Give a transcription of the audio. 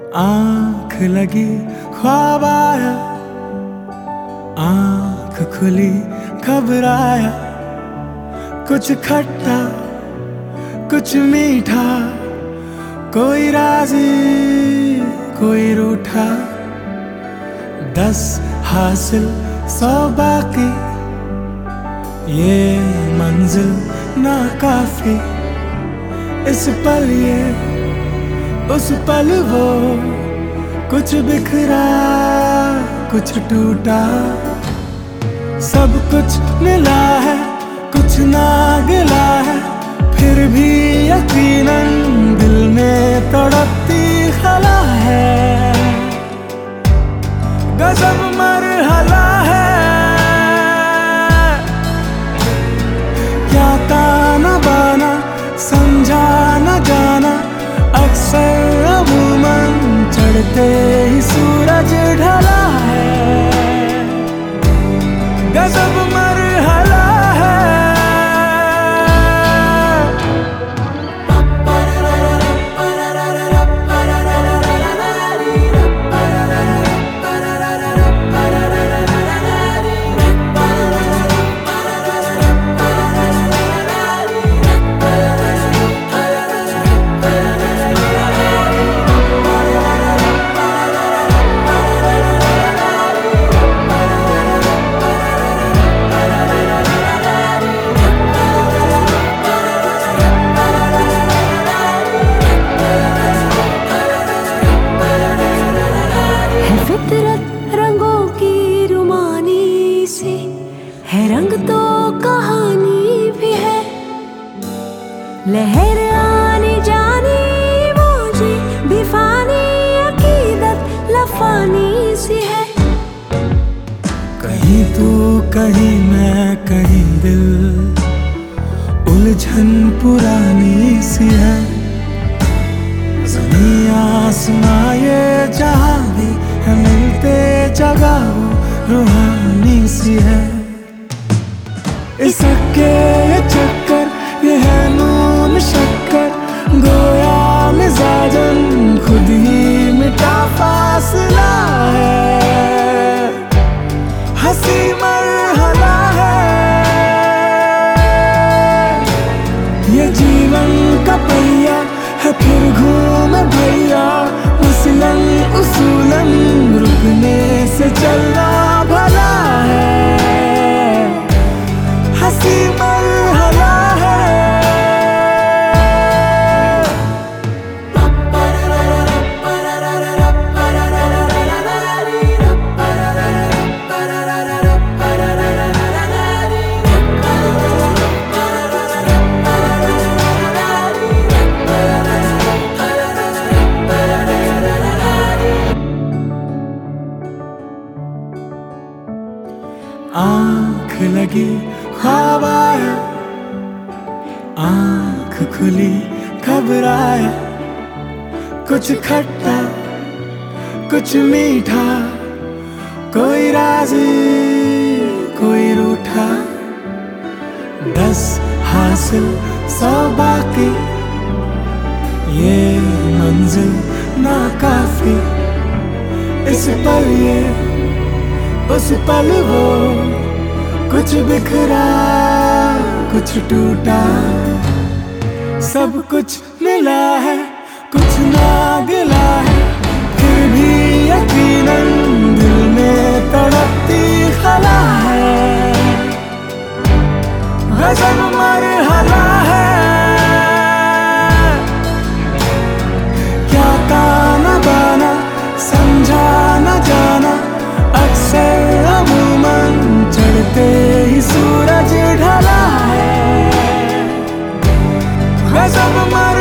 आँख लगी ख्वाब आया, आँख खुली घबराया। कुछ खट्टा कुछ मीठा, कोई राजी कोई रूठा। 10 हासिल 100 बाकी, ये मंजिल ना काफी। इस पल ये उस पल वो, कुछ बिखरा कुछ टूटा। सब कुछ मिला है कुछ ना गिला है, फिर भी यकीनन दिल में तड़पती खला है। गजब मरहला है, क्या ताना बाना समझा न जाना। अक्सर अमूमन चढ़ते ही सूरज ढला है। गजब मरहला है। फितरत रंगों की रुमानी सी है, रंग तो कहानी भी है। लहर आनी जानी मौजी भी फानी, अकीदत लफानी सी है। कहीं तू कहीं मैं कहीं दिल, उलझन पुरानी सी है। ज़मीं आसमां ये जहां भी है, मिलते जगह वो रूहानी सी है। इसके ये चक्कर ये है नून शक्कर, गोया मिजाजन खुद ही मिटा फासला है। हंसी मरहला है, ये जीवन का पहिया है फिर घूमे भैया। मसलन उसूलन रुकने से चलना भला है। हंसी मरहला है। आँख लगी ख्वाब आया, आँख खुली घबराया। कुछ खट्टा कुछ मीठा, कोई राजी कोई रूठा। 10 हासिल 100 बाकी, ये मंजिल ना काफी। इस पल ये उस पल वो, कुछ बिखरा कुछ टूटा। सब कुछ मिला है कुछ ना गिला है, फिर भी यकीनन दिल में तड़पती खला है। गजब मरहला है, क्या ताना बाना समझा न जाना। अक्सर अमूमन चढ़ते ही सूरज ढला है। गजब मर